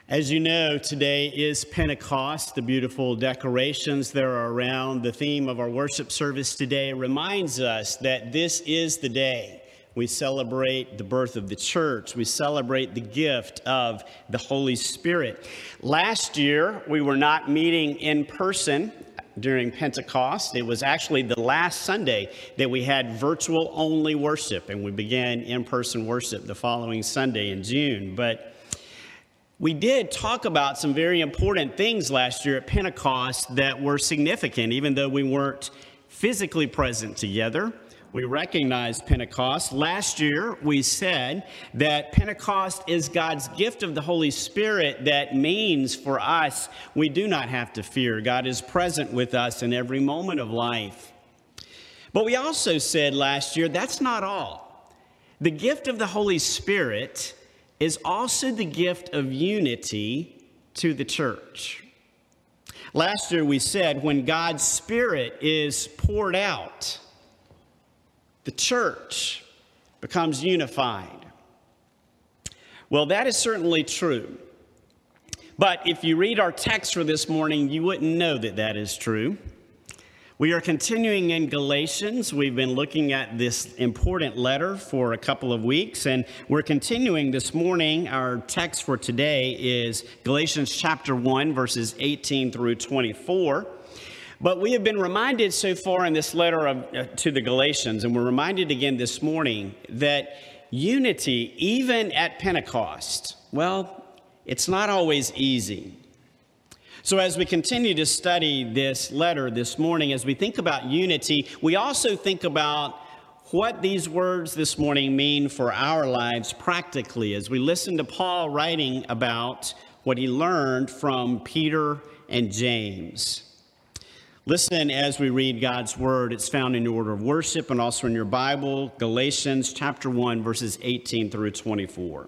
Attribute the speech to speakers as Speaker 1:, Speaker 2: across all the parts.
Speaker 1: As you know, today is Pentecost. The beautiful decorations that are around the theme of our worship service today reminds us that this is the day we celebrate the birth of the church. We celebrate the gift of the Holy Spirit. Last year, we were not meeting in person during Pentecost. It was actually the last Sunday that we had virtual only worship, and we began in-person worship the following Sunday in June. But we did talk about some very important things last year at Pentecost that were significant, even though we weren't physically present together. We recognized Pentecost. Last year, we said that Pentecost is God's gift of the Holy Spirit that means for us, we do not have to fear. God is present with us in every moment of life. But we also said last year, that's not all. The gift of the Holy Spirit is also the gift of unity to the church. Last year we said when God's Spirit is poured out, the church becomes unified. Well, that is certainly true. But if you read our text for this morning, you wouldn't know that that is true. We are continuing in Galatians. We've been looking at this important letter for a couple of weeks, and we're continuing this morning. Our text for today is Galatians chapter 1, verses 18 through 24. But we have been reminded so far in this letter to the Galatians, and we're reminded again this morning, that unity, even at Pentecost, well, it's not always easy. So as we continue to study this letter this morning, as we think about unity, we also think about what these words this morning mean for our lives practically, as we listen to Paul writing about what he learned from Peter and James. Listen as we read God's word. It's found in your order of worship and also in your Bible, Galatians chapter 1, verses 18 through 24.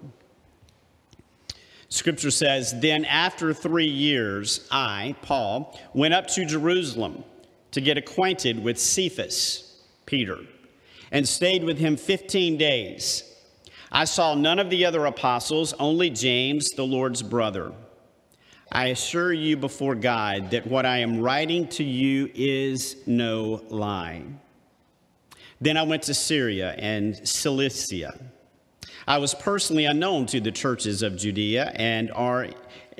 Speaker 1: Scripture says, "Then after 3 years, I, Paul, went up to Jerusalem to get acquainted with Cephas, Peter, and stayed with him 15 days. I saw none of the other apostles, only James, the Lord's brother. I assure you before God that what I am writing to you is no lie. Then I went to Syria and Cilicia. I was personally unknown to the churches of Judea I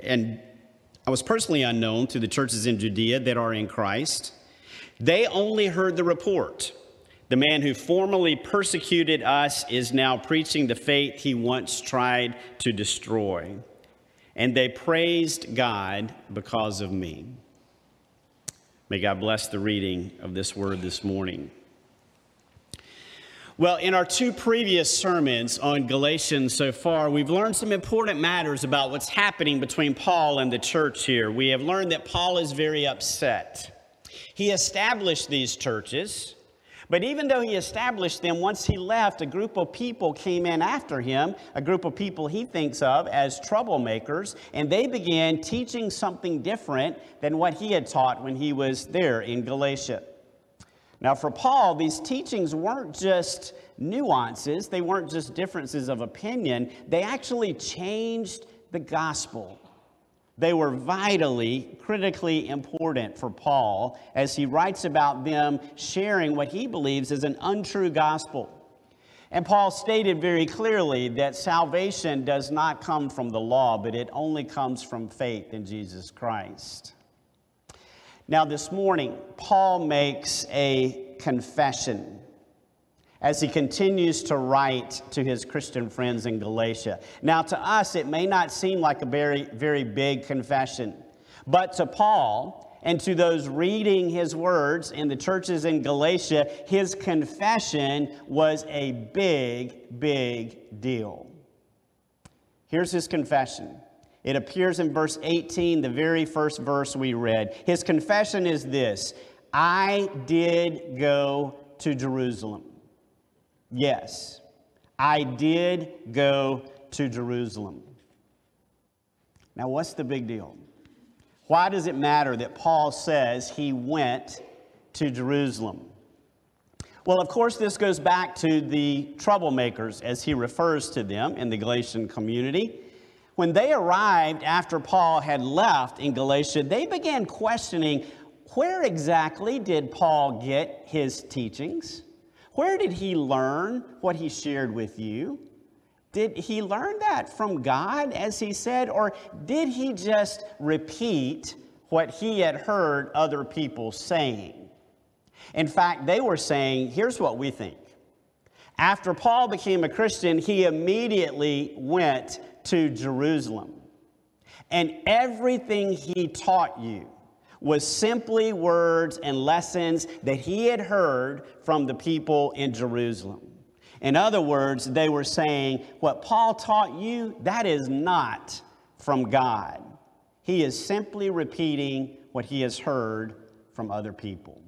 Speaker 1: was personally unknown to the churches in Judea that are in Christ. They only heard the report. The man who formerly persecuted us is now preaching the faith he once tried to destroy. And they praised God because of me." May God bless the reading of this word this morning. Well, in our 2 previous sermons on Galatians so far, we've learned some important matters about what's happening between Paul and the church here. We have learned that Paul is very upset. He established these churches, but even though he established them, once he left, a group of people came in after him, a group of people he thinks of as troublemakers, and they began teaching something different than what he had taught when he was there in Galatia. Now, for Paul, these teachings weren't just nuances. They weren't just differences of opinion. They actually changed the gospel. They were vitally, critically important for Paul as he writes about them sharing what he believes is an untrue gospel. And Paul stated very clearly that salvation does not come from the law, but it only comes from faith in Jesus Christ. Now, this morning, Paul makes a confession as he continues to write to his Christian friends in Galatia. Now, to us, it may not seem like a very, very big confession, but to Paul and to those reading his words in the churches in Galatia, his confession was a big, big deal. Here's his confession. It appears in verse 18, the very first verse we read. His confession is this: I did go to Jerusalem. Yes, I did go to Jerusalem. Now, what's the big deal? Why does it matter that Paul says he went to Jerusalem? Well, of course, this goes back to the troublemakers, as he refers to them in the Galatian community. When they arrived after Paul had left in Galatia, they began questioning, where exactly did Paul get his teachings? Where did he learn what he shared with you? Did he learn that from God, as he said, or did he just repeat what he had heard other people saying? In fact, they were saying, here's what we think. After Paul became a Christian, he immediately went to Jerusalem. And everything he taught you was simply words and lessons that he had heard from the people in Jerusalem. In other words, they were saying, what Paul taught you, that is not from God. He is simply repeating what he has heard from other people.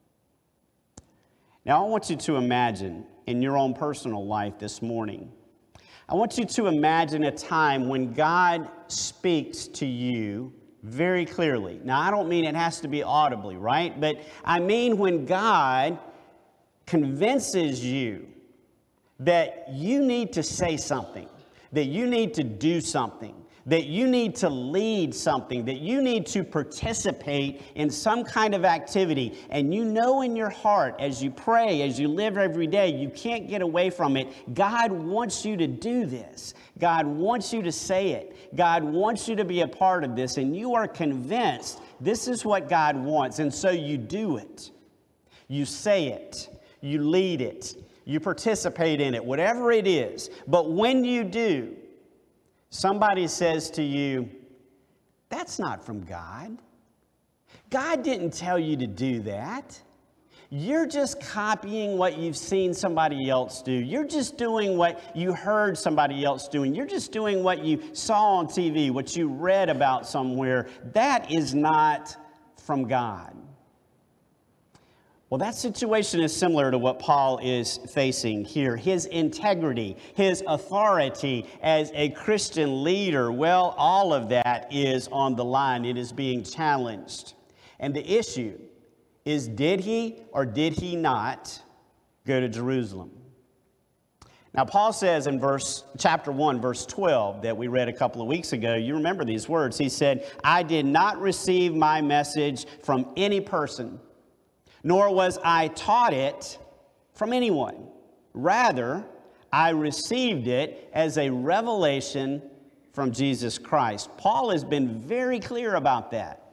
Speaker 1: Now, I want you to imagine in your own personal life this morning, I want you to imagine a time when God speaks to you very clearly. Now, I don't mean it has to be audibly, right? But I mean when God convinces you that you need to say something, that you need to do something, that you need to lead something, that you need to participate in some kind of activity, and you know in your heart as you pray, as you live every day, you can't get away from it. God wants you to do this. God wants you to say it. God wants you to be a part of this, and you are convinced this is what God wants, and so you do it. You say it. You lead it. You participate in it, whatever it is. But when you do, somebody says to you, that's not from God. God didn't tell you to do that. You're just copying what you've seen somebody else do. You're just doing what you heard somebody else doing. You're just doing what you saw on TV, what you read about somewhere. That is not from God. Well, that situation is similar to what Paul is facing here. His integrity, his authority as a Christian leader, well, all of that is on the line. It is being challenged. And the issue is, did he or did he not go to Jerusalem? Now, Paul says in chapter 1, verse 12, that we read a couple of weeks ago, you remember these words. He said, I did not receive my message from any person, nor was I taught it from anyone. Rather, I received it as a revelation from Jesus Christ. Paul has been very clear about that.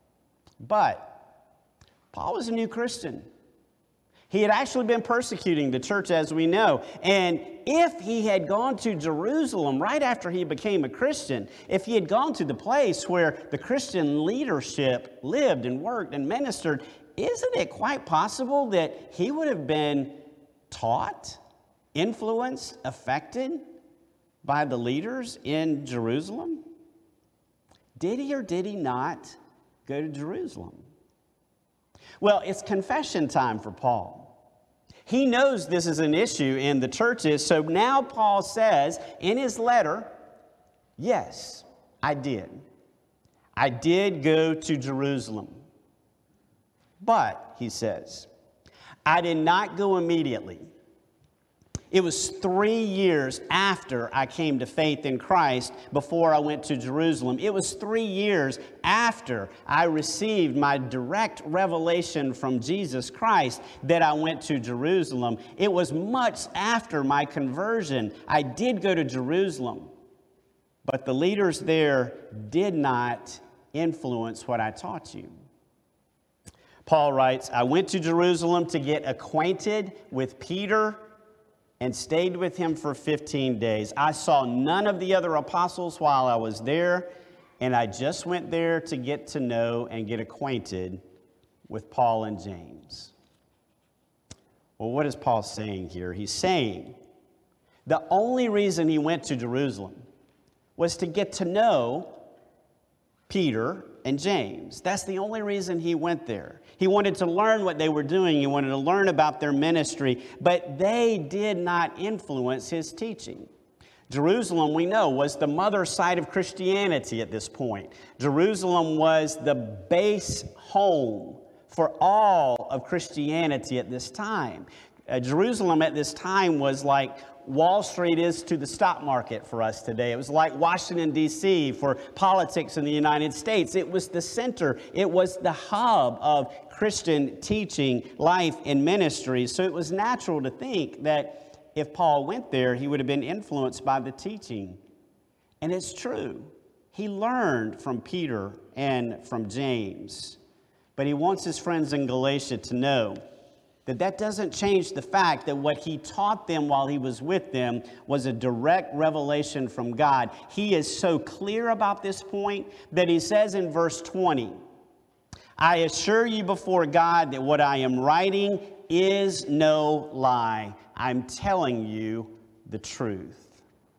Speaker 1: But Paul was a new Christian. He had actually been persecuting the church, as we know. And if he had gone to Jerusalem right after he became a Christian, if he had gone to the place where the Christian leadership lived and worked and ministered, isn't it quite possible that he would have been taught, influenced, affected by the leaders in Jerusalem? Did he or did he not go to Jerusalem? Well, it's confession time for Paul. He knows this is an issue in the churches, so now Paul says in his letter, yes, I did. I did go to Jerusalem. But, he says, I did not go immediately. It was 3 years after I came to faith in Christ before I went to Jerusalem. It was 3 years after I received my direct revelation from Jesus Christ that I went to Jerusalem. It was much after my conversion. I did go to Jerusalem, but the leaders there did not influence what I taught you. Paul writes, I went to Jerusalem to get acquainted with Peter and stayed with him for 15 days. I saw none of the other apostles while I was there, and I just went there to get to know and get acquainted with Paul and James. Well, what is Paul saying here? He's saying the only reason he went to Jerusalem was to get to know Peter and James. That's the only reason he went there. He wanted to learn what they were doing. He wanted to learn about their ministry, but they did not influence his teaching. Jerusalem, we know, was the mother site of Christianity at this point. Jerusalem was the base home for all of Christianity at this time. Jerusalem at this time was like Wall Street is to the stock market for us today. It was like Washington, D.C. for politics in the United States. It was the center. It was the hub of Christian teaching, life, and ministry. So it was natural to think that if Paul went there, he would have been influenced by the teaching. And it's true. He learned from Peter and from James. But he wants his friends in Galatia to know that that doesn't change the fact that what he taught them while he was with them was a direct revelation from God. He is so clear about this point that he says in verse 20, I assure you before God that what I am writing is no lie. I'm telling you the truth.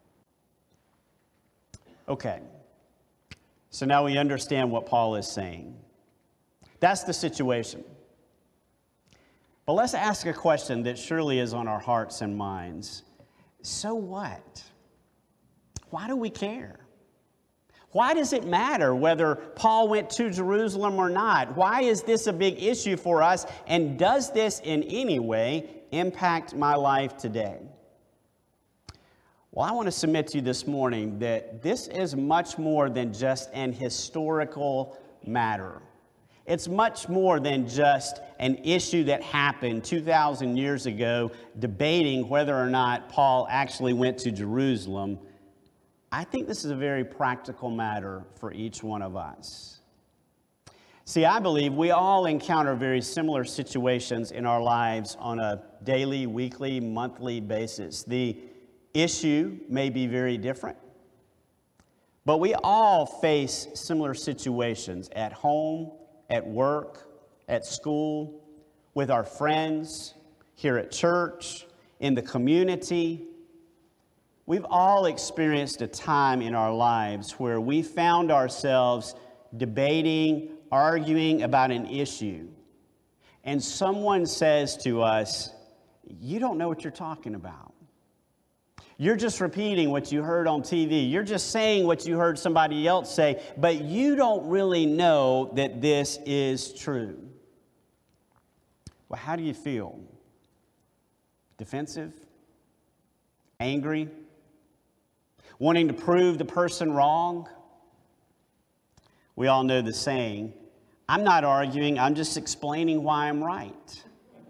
Speaker 1: Okay, so now we understand what Paul is saying. That's the situation. But let's ask a question that surely is on our hearts and minds. So what? Why do we care? Why does it matter whether Paul went to Jerusalem or not? Why is this a big issue for us? And does this in any way impact my life today? Well, I want to submit to you this morning that this is much more than just an historical matter. It's much more than just an issue that happened 2,000 years ago, debating whether or not Paul actually went to Jerusalem. I think this is a very practical matter for each one of us. See, I believe we all encounter very similar situations in our lives on a daily, weekly, monthly basis. The issue may be very different, but we all face similar situations at home, at work, at school, with our friends, here at church, in the community. We've all experienced a time in our lives where we found ourselves debating, arguing about an issue. And someone says to us, you don't know what you're talking about. You're just repeating what you heard on TV. You're just saying what you heard somebody else say, but you don't really know that this is true. Well, how do you feel? Defensive? Angry? Wanting to prove the person wrong? We all know the saying, I'm not arguing, I'm just explaining why I'm right.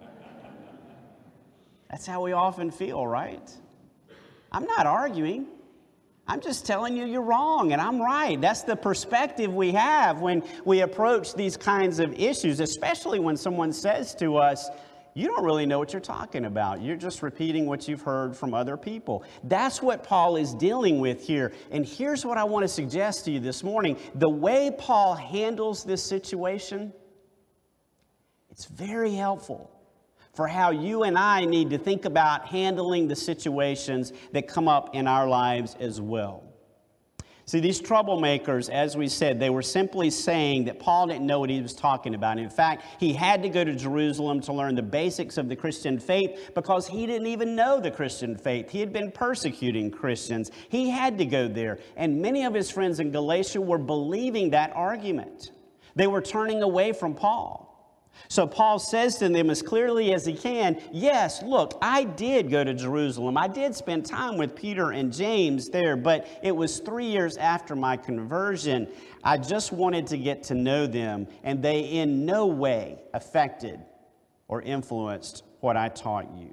Speaker 1: That's how we often feel, right? I'm not arguing. I'm just telling you you're wrong and I'm right. That's the perspective we have when we approach these kinds of issues, especially when someone says to us, you don't really know what you're talking about. You're just repeating what you've heard from other people. That's what Paul is dealing with here. And here's what I want to suggest to you this morning. The way Paul handles this situation, it's very helpful for how you and I need to think about handling the situations that come up in our lives as well. See, these troublemakers, as we said, they were simply saying that Paul didn't know what he was talking about. In fact, he had to go to Jerusalem to learn the basics of the Christian faith because he didn't even know the Christian faith. He had been persecuting Christians. He had to go there. And many of his friends in Galatia were believing that argument. They were turning away from Paul. So Paul says to them as clearly as he can, yes, look, I did go to Jerusalem. I did spend time with Peter and James there, but it was 3 years after my conversion. I just wanted to get to know them, and they in no way affected or influenced what I taught you.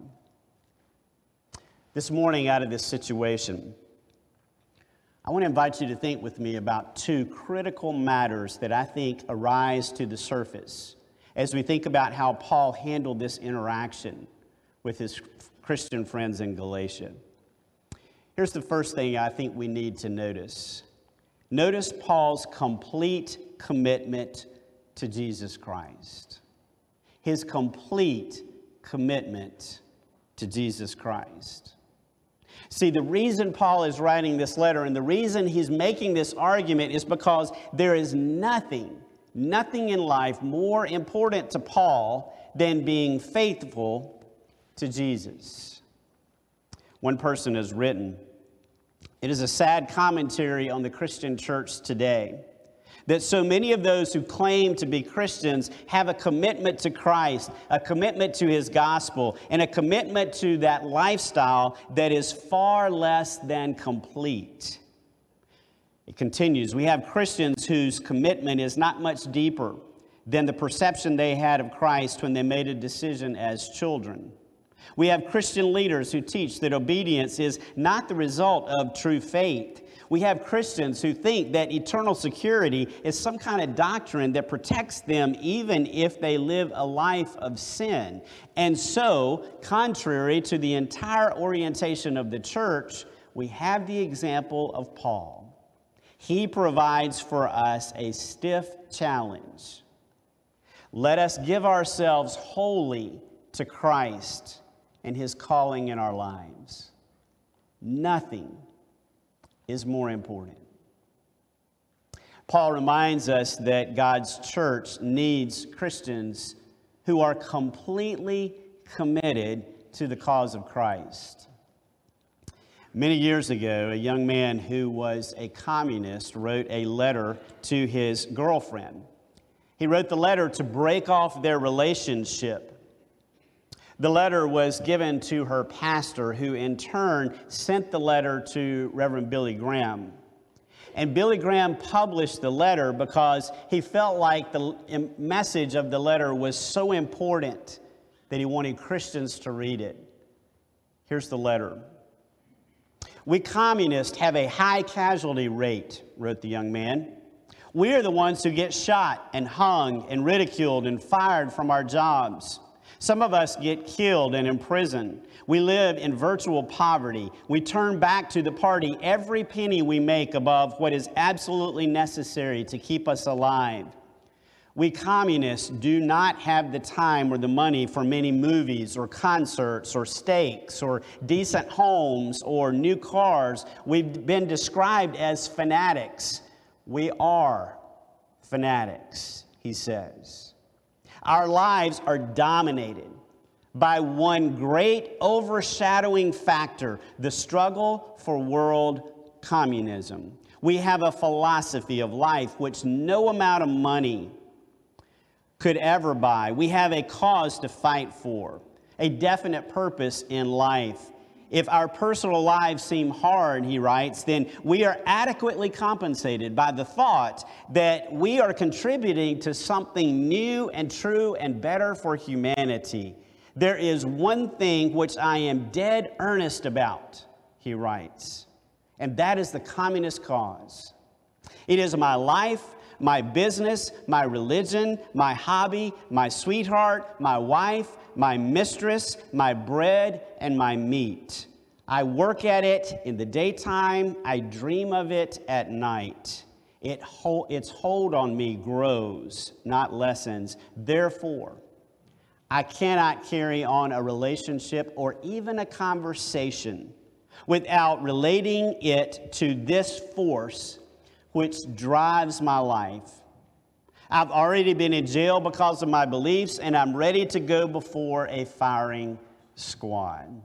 Speaker 1: This morning, out of this situation, I want to invite you to think with me about two critical matters that I think arise to the surface as we think about how Paul handled this interaction with his Christian friends in Galatia. Here's the first thing I think we need to notice. Notice Paul's complete commitment to Jesus Christ. His complete commitment to Jesus Christ. See, the reason Paul is writing this letter and the reason he's making this argument is because there is nothing in life more important to Paul than being faithful to Jesus. One person has written, it is a sad commentary on the Christian church today That so many of those who claim to be Christians have a commitment to Christ, a commitment to His gospel, and a commitment to that lifestyle that is far less than complete. It continues, we have Christians whose commitment is not much deeper than the perception they had of Christ when they made a decision as children. We have Christian leaders who teach that obedience is not the result of true faith. We have Christians who think that eternal security is some kind of doctrine that protects them even if they live a life of sin. And so, contrary to the entire orientation of the church, we have the example of Paul. He provides for us a stiff challenge. Let us give ourselves wholly to Christ and His calling in our lives. Nothing is more important. Paul reminds us that God's church needs Christians who are completely committed to the cause of Christ. Many years ago, a young man who was a communist wrote a letter to his girlfriend. He wrote the letter to break off their relationship. The letter was given to her pastor, who in turn sent the letter to Reverend Billy Graham. And Billy Graham published the letter because he felt like the message of the letter was so important that he wanted Christians to read it. Here's the letter. We communists have a high casualty rate, wrote the young man. We are the ones who get shot and hung and ridiculed and fired from our jobs. Some of us get killed and imprisoned. We live in virtual poverty. We turn back to the party every penny we make above what is absolutely necessary to keep us alive. We communists do not have the time or the money for many movies or concerts or steaks or decent homes or new cars. We've been described as fanatics. We are fanatics, he says. Our lives are dominated by one great overshadowing factor, the struggle for world communism. We have a philosophy of life which no amount of money could ever buy. We have a cause to fight for, a definite purpose in life. If our personal lives seem hard, he writes, then we are adequately compensated by the thought that we are contributing to something new and true and better for humanity. There is one thing which I am dead earnest about, he writes, and that is the communist cause. It is my life, my business, my religion, my hobby, my sweetheart, my wife, my mistress, my bread, and my meat. I work at it in the daytime. I dream of it at night. Its hold on me grows, not lessens. Therefore, I cannot carry on a relationship or even a conversation without relating it to this force which drives my life. I've already been in jail because of my beliefs, and I'm ready to go before a firing squad.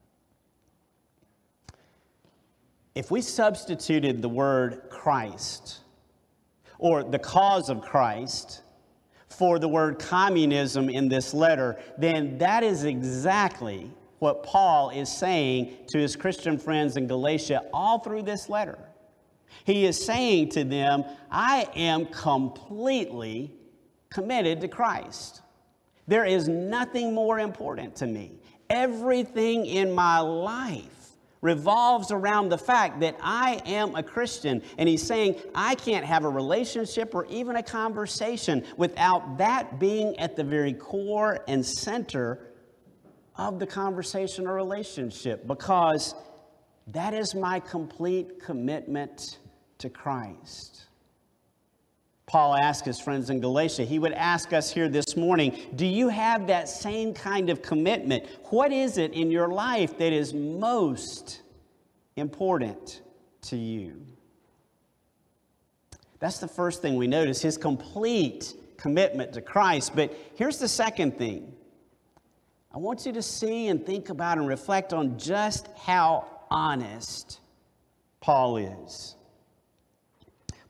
Speaker 1: If we substituted the word Christ, or the cause of Christ, for the word communism in this letter, then that is exactly what Paul is saying to his Christian friends in Galatia all through this letter. He is saying to them, I am completely committed to Christ. There is nothing more important to me. Everything in my life revolves around the fact that I am a Christian. And he's saying, I can't have a relationship or even a conversation without that being at the very core and center of the conversation or relationship, because that is my complete commitment to Christ. Paul asked his friends in Galatia, he would ask us here this morning, do you have that same kind of commitment? What is it in your life that is most important to you? That's the first thing we notice, his complete commitment to Christ. But here's the second thing. I want you to see and think about and reflect on just how honest Paul is.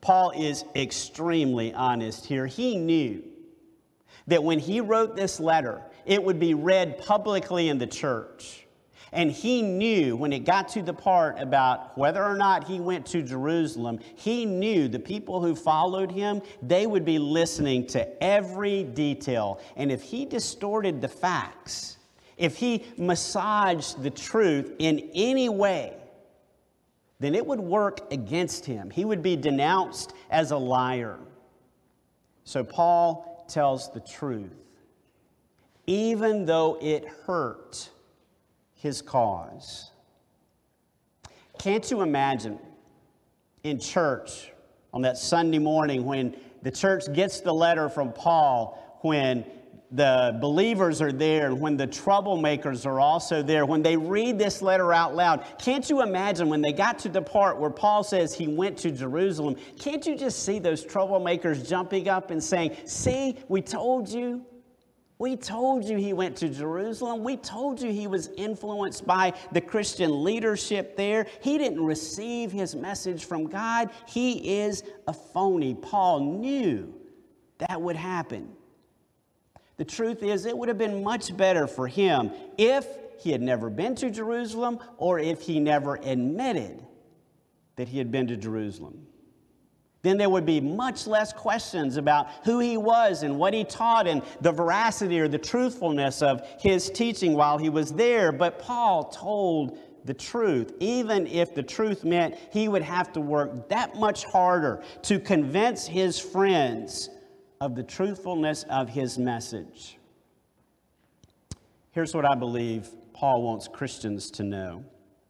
Speaker 1: Paul is extremely honest here. He knew that when he wrote this letter, it would be read publicly in the church. And he knew when it got to the part about whether or not he went to Jerusalem, he knew the people who followed him, they would be listening to every detail. And if he distorted the facts, if he massaged the truth in any way, then it would work against him. He would be denounced as a liar. So Paul tells the truth, even though it hurt his cause. Can't you imagine in church on that Sunday morning when the church gets the letter from Paul, when the believers are there and when the troublemakers are also there, when they read this letter out loud? Can't you imagine when they got to the part where Paul says he went to Jerusalem, can't you just see those troublemakers jumping up and saying, "See, we told you. We told you he went to Jerusalem. We told you he was influenced by the Christian leadership there. He didn't receive his message from God. He is a phony." Paul knew that would happen. The truth is, it would have been much better for him if he had never been to Jerusalem or if he never admitted that he had been to Jerusalem. Then there would be much less questions about who he was and what he taught and the veracity or the truthfulness of his teaching while he was there. But Paul told the truth, even if the truth meant he would have to work that much harder to convince his friends of the truthfulness of his message. Here's what I believe Paul wants Christians to know.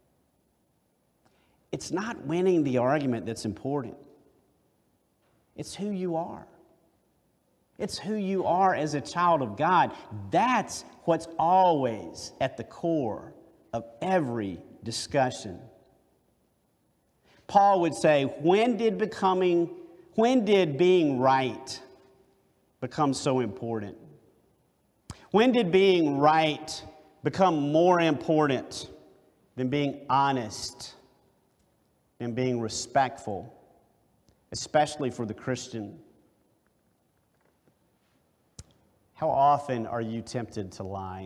Speaker 1: It's not winning the argument that's important. It's who you are. It's who you are as a child of God. That's what's always at the core of every discussion. Paul would say, when did being right become so important? When did being right become more important than being honest and being respectful, especially for the Christian? How often are you tempted to lie?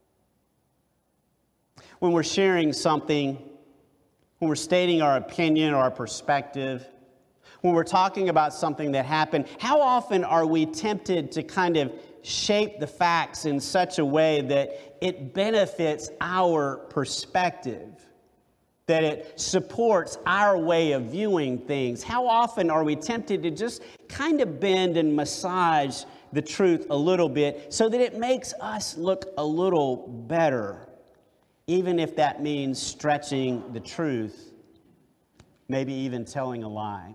Speaker 1: When we're sharing something, when we're stating our opinion or our perspective, when we're talking about something that happened, how often are we tempted to kind of shape the facts in such a way that it benefits our perspective, that it supports our way of viewing things? How often are we tempted to just kind of bend and massage the truth a little bit so that it makes us look a little better, even if that means stretching the truth, maybe even telling a lie?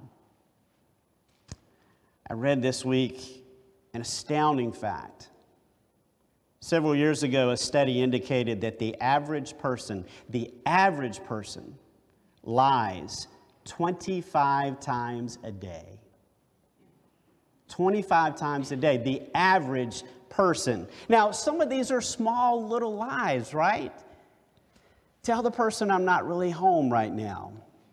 Speaker 1: I read this week an astounding fact. Several years ago, a study indicated that the average person lies 25 times a day. 25 times a day, the average person. Now, some of these are small little lies, right? Tell the person I'm not really home right now.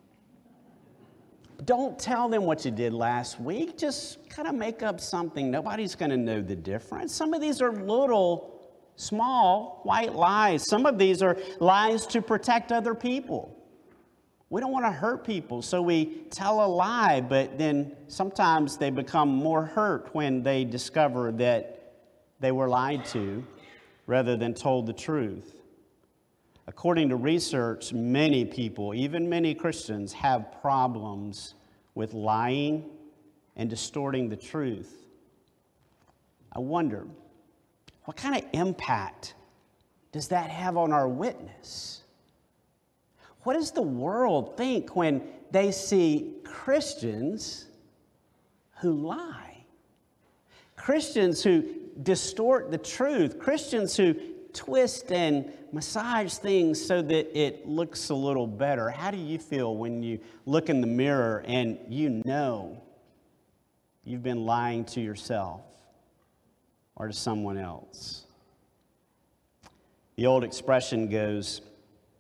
Speaker 1: Don't tell them what you did last week. Just kind of make up something. Nobody's going to know the difference. Some of these are little, small, white lies. Some of these are lies to protect other people. We don't want to hurt people, so we tell a lie, but then sometimes they become more hurt when they discover that they were lied to rather than told the truth. According to research, many people, even many Christians, have problems with lying and distorting the truth. I wonder, what kind of impact does that have on our witness? What does the world think when they see Christians who lie? Christians who distort the truth, Christians who twist and massage things so that it looks a little better. How do you feel when you look in the mirror and you know you've been lying to yourself or to someone else? The old expression goes,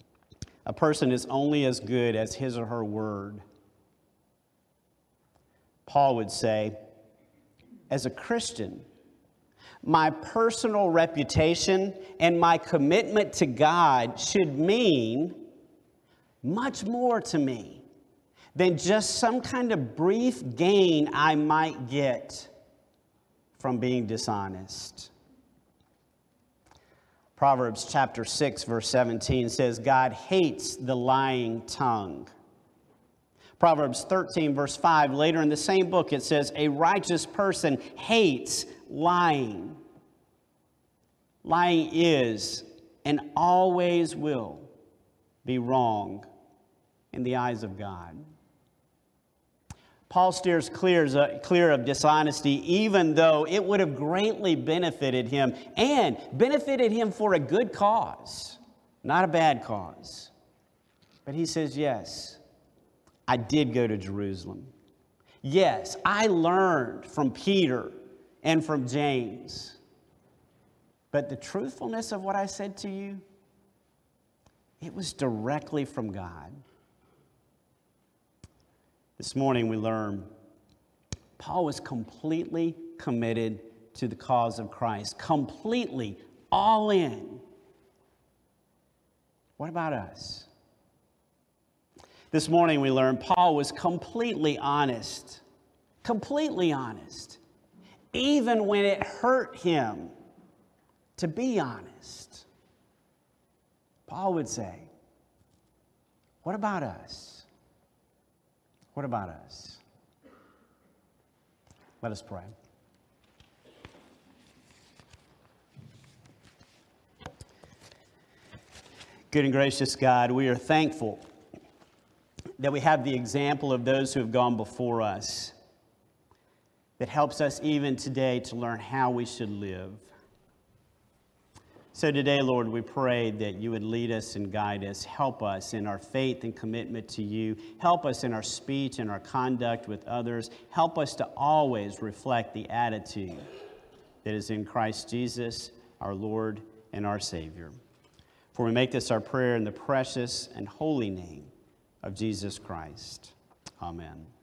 Speaker 1: a person is only as good as his or her word. Paul would say, as a Christian, my personal reputation and my commitment to God should mean much more to me than just some kind of brief gain I might get from being dishonest. Proverbs chapter 6, verse 17 says, God hates the lying tongue. Proverbs 13, verse 5, later in the same book, it says, a righteous person hates lying. Lying is and always will be wrong in the eyes of God. Paul steers clear of dishonesty, even though it would have greatly benefited him and benefited him for a good cause, not a bad cause. But he says, yes, I did go to Jerusalem. Yes, I learned from Peter and from James. But the truthfulness of what I said to you, it was directly from God. This morning we learn Paul was completely committed to the cause of Christ, completely all in. What about us? This morning we learn Paul was completely honest, even when it hurt him to be honest. Paul would say, what about us? What about us? Let us pray. Good and gracious God, we are thankful that we have the example of those who have gone before us that helps us even today to learn how we should live. So today, Lord, we pray that you would lead us and guide us. Help us in our faith and commitment to you. Help us in our speech and our conduct with others. Help us to always reflect the attitude that is in Christ Jesus, our Lord and our Savior. For we make this our prayer in the precious and holy name of Jesus Christ. Amen.